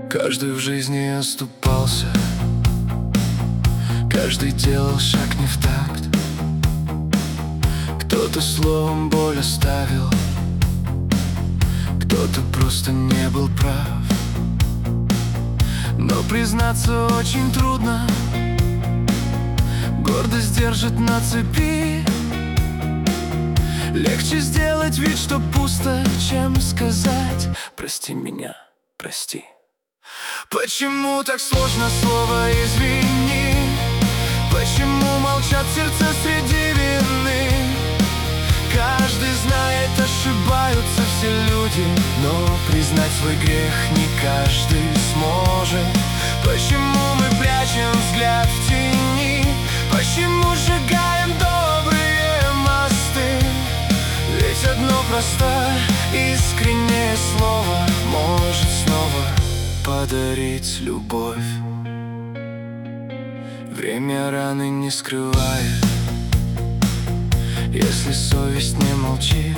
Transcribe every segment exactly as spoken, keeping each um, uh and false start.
Каждый в жизни оступался, каждый делал шаг не в такт. Кто-то словом боль оставил, кто-то просто не был прав. Но признаться очень трудно, гордость держит на цепи. Легче сделать вид, что пусто, чем сказать: прости меня, прости. Почему так сложно слово «извини»? Почему молчат сердца среди вины? Каждый знает, ошибаются все люди, но признать свой грех не каждый сможет. Почему мы прячем взгляд в тени? Почему сжигаем добрые мосты? Ведь одно простое, искреннее слово может снова подарить любовь. Время раны не скрывает, если совесть не молчит.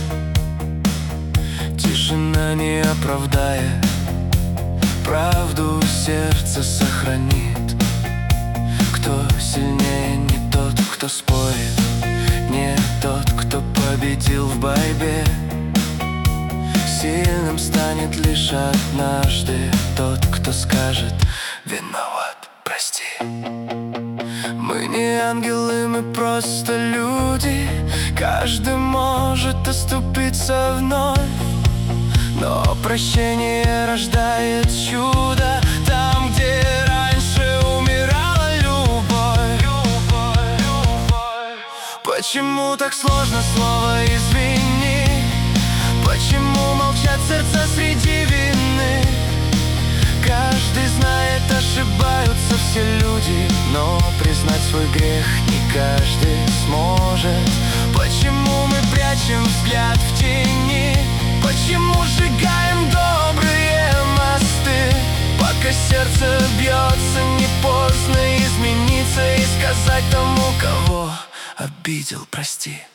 Тишина не оправдает, правду сердце сохранит. Кто сильнее, не тот, кто спорит, не тот, кто победил в борьбе. Сильным станет лишь однажды тот, кто скажет: виноват, прости. Мы не ангелы, мы просто люди. Каждый может оступиться вновь, но прощение рождает чудо. Там, где раньше умирала любовь. Любовь, любовь. Почему так сложно слово «извини»? Почему молчат сердца среди вины? Каждый знает, ошибаются все люди, но признать свой грех не каждый сможет. Почему мы прячем взгляд в тени? Почему сжигаем добрые мосты? Пока сердце бьется, не поздно измениться и сказать тому, кого обидел: прости.